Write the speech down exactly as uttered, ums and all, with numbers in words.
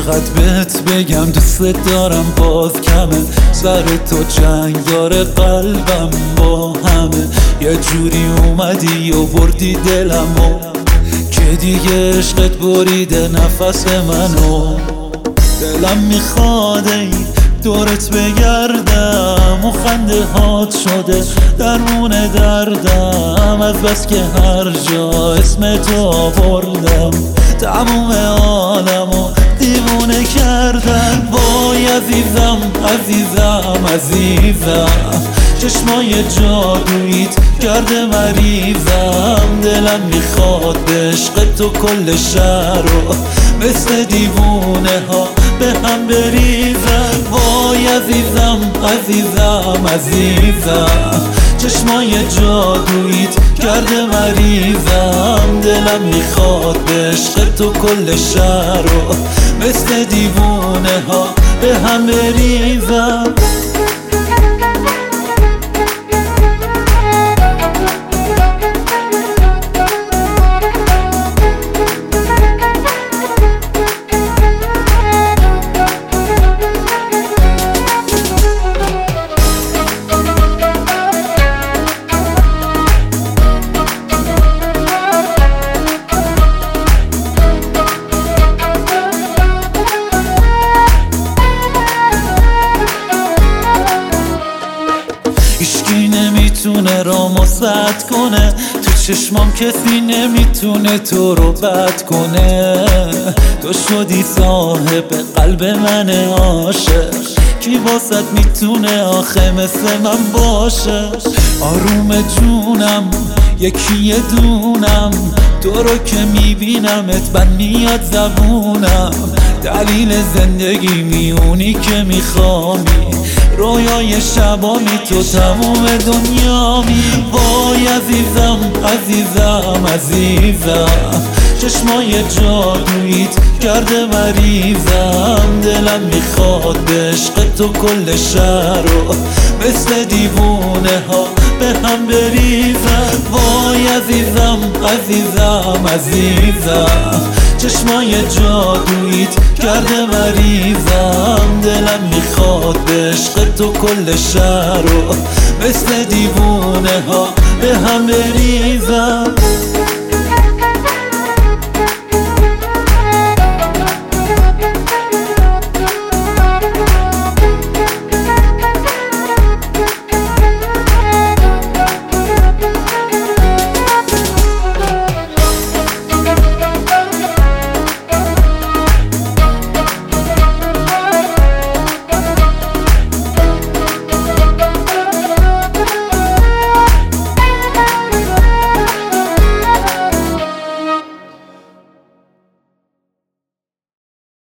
چقدر بهت بگم دوست دارم باز کمه، سر تو جنگ داره قلبم با همه. یه جوری اومدی و بردی دلمو که دیگه عشقت بریده نفس منو. دلم میخواد ای دورت بگردم و خنده هات شده درمون دردم، از بس که هر جا اسم تو آوردم تموم عالمو دیوونه کردن. وای عزیزم عزیزم عزیزم، چشمای جادویت کرده مریضم. دلم میخواد به عشق تو کل شهر رو مثل دیوونه ها به هم بریزم. وای عزیزم عزیزم عزیزم، چشمای جادویت کرده مریضم. دلم میخواد به عشق تو کل شهر رو مثل دیوونه ها به هم بریزم. هیچکی نمیتونه رامو سد کنه، تو چشمام کسی نمیتونه تو رو بد کنه. تو شدی صاحب قلب من عاشق، کی واسد میتونه آخه مثل من باشه. آروم جونم یکی دونم، تو رو که میبینمت بد میاد زبونم. دلیل زندگی میونی که میخوامی، رویای شبامی تو تموم دنیامی. وای عزیزم عزیزم عزیزم، چشمای جادویت کرده مریضم. دلم میخواد به عشق تو کل شهر رو مثل دیوونه ها به هم بریزم. وای عزیزم عزیزم عزیزم، چشمای جادویت کرده مریضم. دلم میخواد به عشق تو کل شهر رو مثل دیوونه ها به هم بریزم.